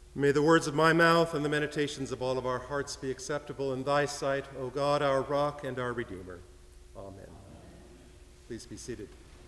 May the words of my mouth and the meditations of all of our hearts be acceptable in thy sight, O God, our rock and our redeemer. Amen. Please be seated.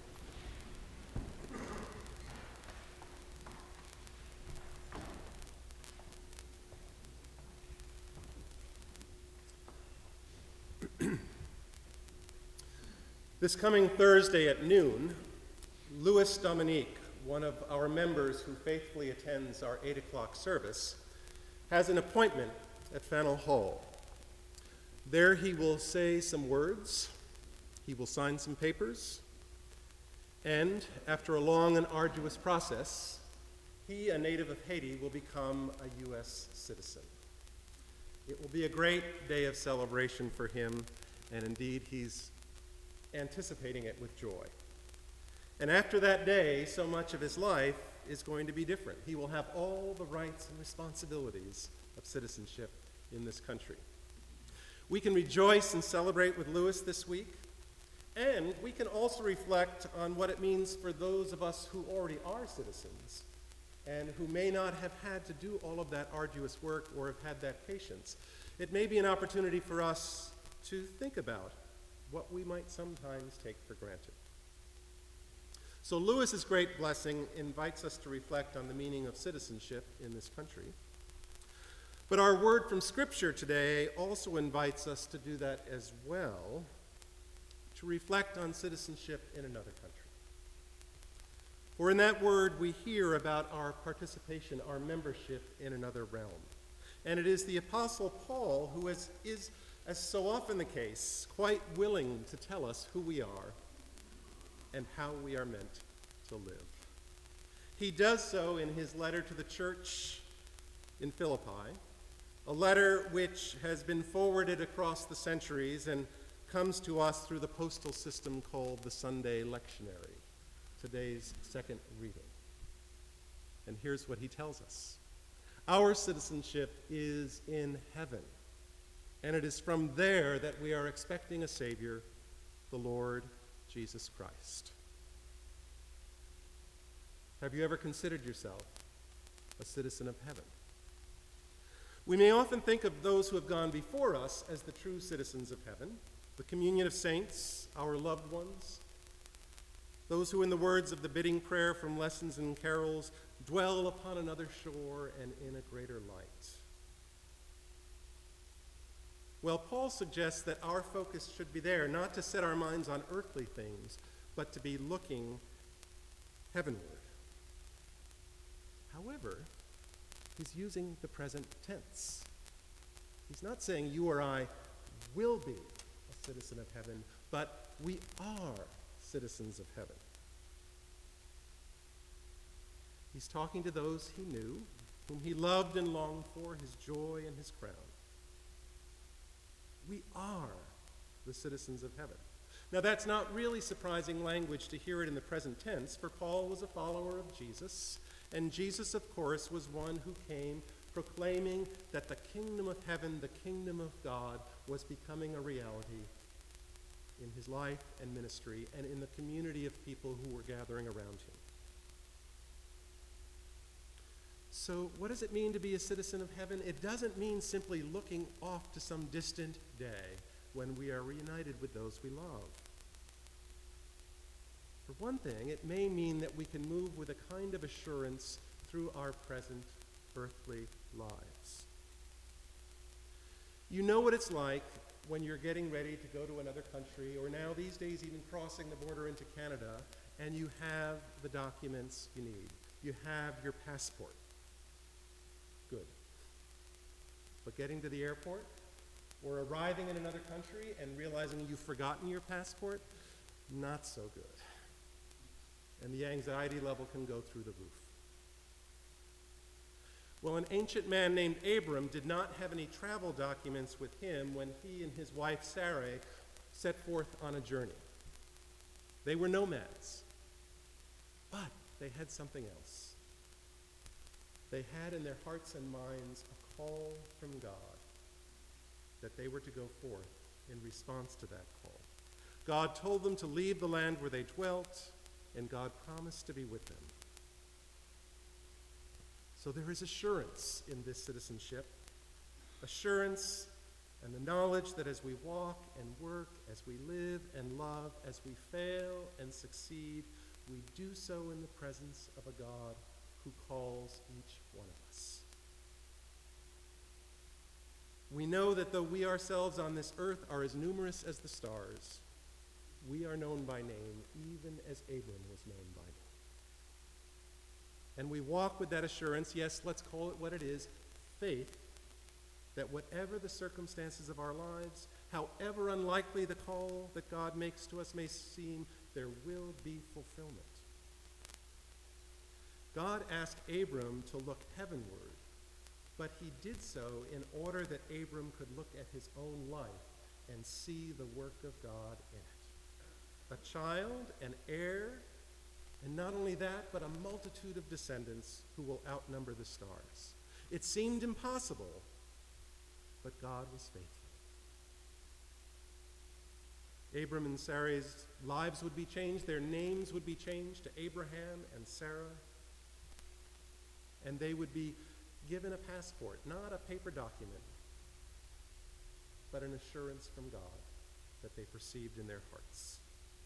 This coming Thursday at noon, Louis Dominique, one of our members who faithfully attends our 8 o'clock service, has an appointment at Faneuil Hall. There he will say some words, he will sign some papers, and after a long and arduous process, he, a native of Haiti, will become a U.S. citizen. It will be a great day of celebration for him, and indeed he's anticipating it with joy. And after that day, so much of his life is going to be different. He will have all the rights and responsibilities of citizenship in this country. We can rejoice and celebrate with Louis this week, and we can also reflect on what it means for those of us who already are citizens and who may not have had to do all of that arduous work or have had that patience. It may be an opportunity for us to think about what we might sometimes take for granted. So Louis's great blessing invites us to reflect on the meaning of citizenship in this country. But our word from Scripture today also invites us to do that as well, to reflect on citizenship in another country. For in that word we hear about our participation, our membership in another realm. And it is the Apostle Paul who is, as so often the case, quite willing to tell us who we are and how we are meant to live. He does so in his letter to the church in Philippi, a letter which has been forwarded across the centuries and comes to us through the postal system called the Sunday Lectionary, today's second reading. And here's what he tells us. Our citizenship is in heaven, and it is from there that we are expecting a Savior, the Lord Jesus Christ. Have you ever considered yourself a citizen of heaven? We may often think of those who have gone before us as the true citizens of heaven, the communion of saints, our loved ones, those who, in the words of the bidding prayer from Lessons and Carols, dwell upon another shore and in a greater light. Well, Paul suggests that our focus should be there, not to set our minds on earthly things, but to be looking heavenward. However, he's using the present tense. He's not saying you or I will be a citizen of heaven, but we are citizens of heaven. He's talking to those he knew, whom he loved and longed for, his joy and his crown. We are the citizens of heaven. Now, that's not really surprising language to hear it in the present tense, for Paul was a follower of Jesus, and Jesus, of course, was one who came proclaiming that the kingdom of heaven, the kingdom of God, was becoming a reality in his life and ministry and in the community of people who were gathering around him. So what does it mean to be a citizen of heaven? It doesn't mean simply looking off to some distant day when we are reunited with those we love. For one thing, it may mean that we can move with a kind of assurance through our present earthly lives. You know what it's like when you're getting ready to go to another country, or now these days even crossing the border into Canada, and you have the documents you need. You have your passport. Good. But getting to the airport or arriving in another country and realizing you've forgotten your passport, not so good. And the anxiety level can go through the roof. Well, an ancient man named Abram did not have any travel documents with him when he and his wife Sarai set forth on a journey. They were nomads, but they had something else. They had in their hearts and minds a call from God that they were to go forth in response to that call. God told them to leave the land where they dwelt, and God promised to be with them. So there is assurance in this citizenship, assurance and the knowledge that as we walk and work, as we live and love, as we fail and succeed, we do so in the presence of a God who calls each one of us. We know that though we ourselves on this earth are as numerous as the stars, we are known by name, even as Abram was known by name. And we walk with that assurance, yes, let's call it what it is, faith, that whatever the circumstances of our lives, however unlikely the call that God makes to us may seem, there will be fulfillment. God asked Abram to look heavenward, but he did so in order that Abram could look at his own life and see the work of God in it. A child, an heir, and not only that, but a multitude of descendants who will outnumber the stars. It seemed impossible, but God was faithful. Abram and Sarai's lives would be changed. Their names would be changed to Abraham and Sarah. And they would be given a passport, not a paper document, but an assurance from God that they perceived in their hearts.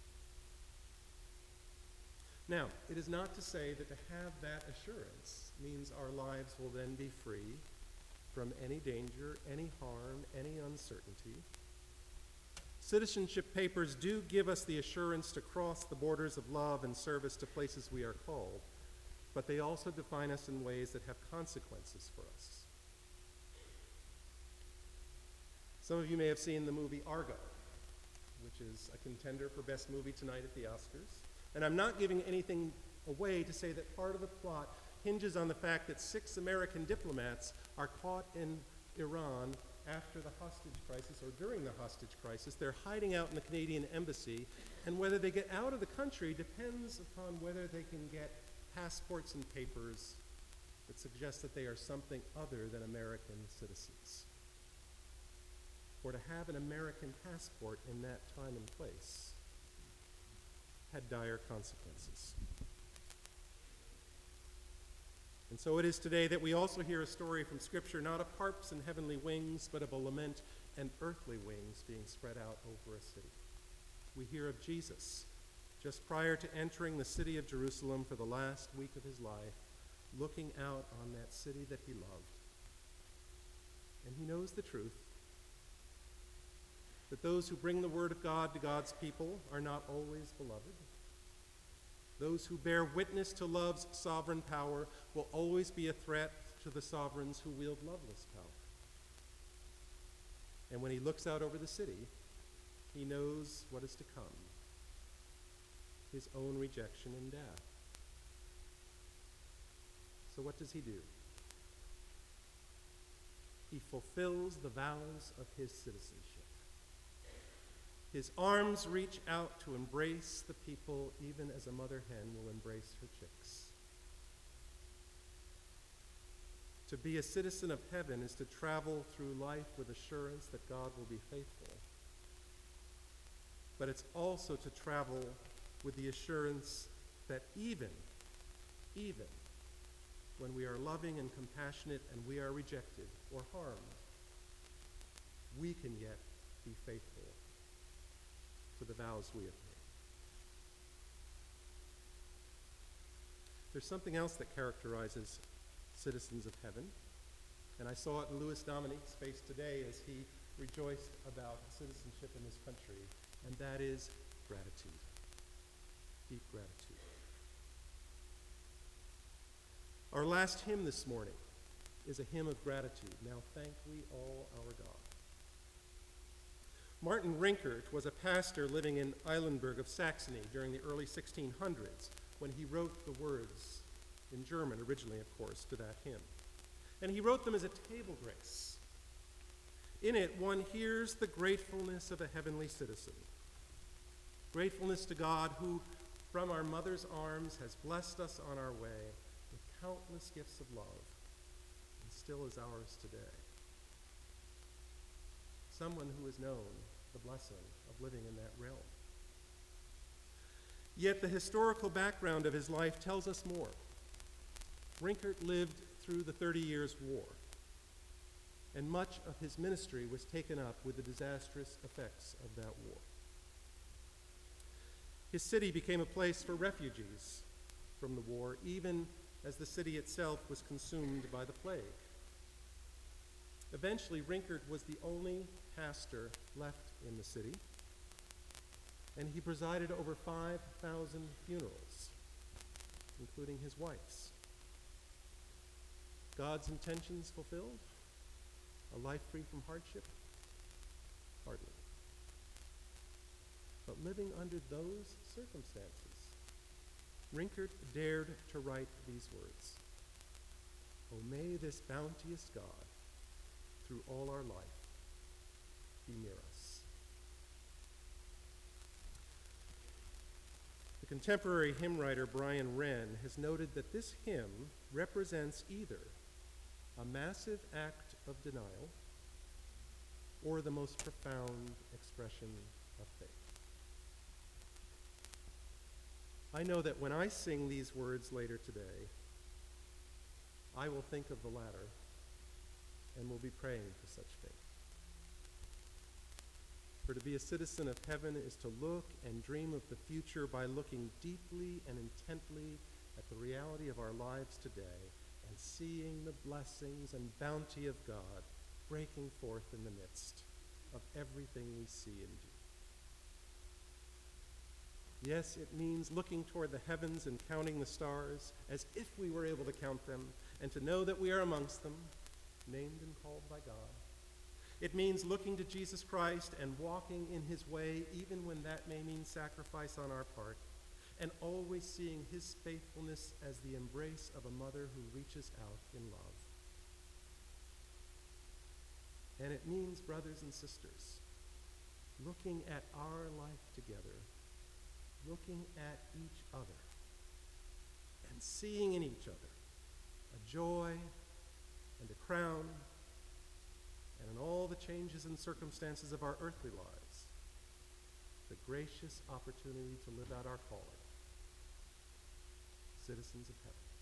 Now, it is not to say that to have that assurance means our lives will then be free from any danger, any harm, any uncertainty. Citizenship papers do give us the assurance to cross the borders of love and service to places we are called, but they also define us in ways that have consequences for us. Some of you may have seen the movie Argo, which is a contender for Best Movie tonight at the Oscars. And I'm not giving anything away to say that part of the plot hinges on the fact that 6 American diplomats are caught in Iran after the hostage crisis, or during the hostage crisis. They're hiding out in the Canadian embassy, and whether they get out of the country depends upon whether they can get passports and papers that suggest that they are something other than American citizens. For to have an American passport in that time and place had dire consequences. And so it is today that we also hear a story from Scripture, not of harps and heavenly wings, but of a lament and earthly wings being spread out over a city. We hear of Jesus, just prior to entering the city of Jerusalem for the last week of his life, looking out on that city that he loved. And he knows the truth, that those who bring the word of God to God's people are not always beloved. Those who bear witness to love's sovereign power will always be a threat to the sovereigns who wield loveless power. And when he looks out over the city, he knows what is to come: his own rejection and death. So what does he do? He fulfills the vows of his citizenship. His arms reach out to embrace the people, even as a mother hen will embrace her chicks. To be a citizen of heaven is to travel through life with assurance that God will be faithful. But it's also to travel with the assurance that even when we are loving and compassionate and we are rejected or harmed, we can yet be faithful to the vows we have made. There's something else that characterizes citizens of heaven, and I saw it in Louis Dominique's face today as he rejoiced about citizenship in this country, and that is gratitude, deep gratitude. Our last hymn this morning is a hymn of gratitude. Now thank we all our God. Martin Rinkert was a pastor living in Eilenburg of Saxony during the early 1600s when he wrote the words, in German originally, of course, to that hymn. And he wrote them as a table grace. In it, one hears the gratefulness of a heavenly citizen. Gratefulness to God who, from our mother's arms, has blessed us on our way with countless gifts of love, and still is ours today. Someone who has known the blessing of living in that realm. Yet the historical background of his life tells us more. Rinkert lived through the 30 Years' War, and much of his ministry was taken up with the disastrous effects of that war. His city became a place for refugees from the war, even as the city itself was consumed by the plague. Eventually, Rinkart was the only pastor left in the city, and he presided over 5,000 funerals, including his wife's. God's intentions fulfilled? A life free from hardship? Hardly. But living under those circumstances, Rinkart dared to write these words: "O may this bounteous God, through all our life, be near us." The contemporary hymn writer Brian Wren has noted that this hymn represents either a massive act of denial or the most profound expression of faith. I know that when I sing these words later today, I will think of the latter and will be praying for such faith. For to be a citizen of heaven is to look and dream of the future by looking deeply and intently at the reality of our lives today and seeing the blessings and bounty of God breaking forth in the midst of everything we see and do. Yes, it means looking toward the heavens and counting the stars as if we were able to count them, and to know that we are amongst them, named and called by God. It means looking to Jesus Christ and walking in his way, even when that may mean sacrifice on our part, and always seeing his faithfulness as the embrace of a mother who reaches out in love. And it means, brothers and sisters, looking at our life together, looking at each other, and seeing in each other a joy and a crown, and in all the changes and circumstances of our earthly lives, the gracious opportunity to live out our calling, citizens of heaven.